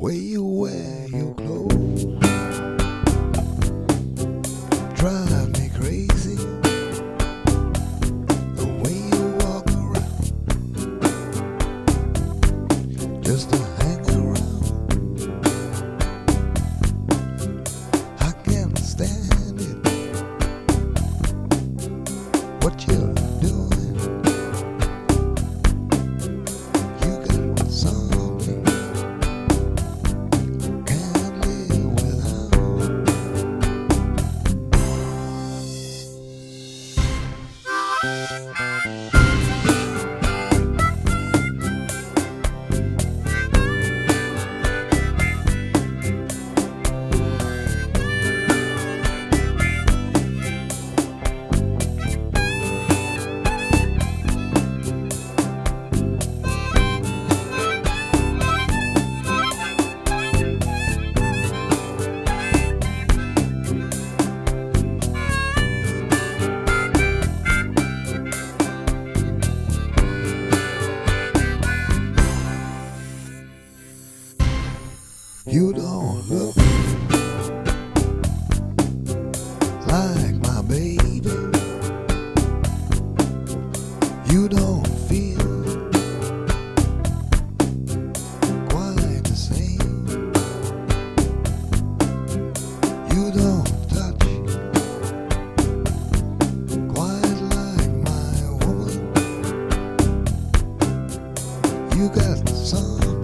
way you wear your clothes drive me crazy. The way you walk around just to hang around, I can't stand it. What you're doing, you got something can't live without. You don't look like my baby. You don't feel quite the same. You don't touch quite like my woman. You got some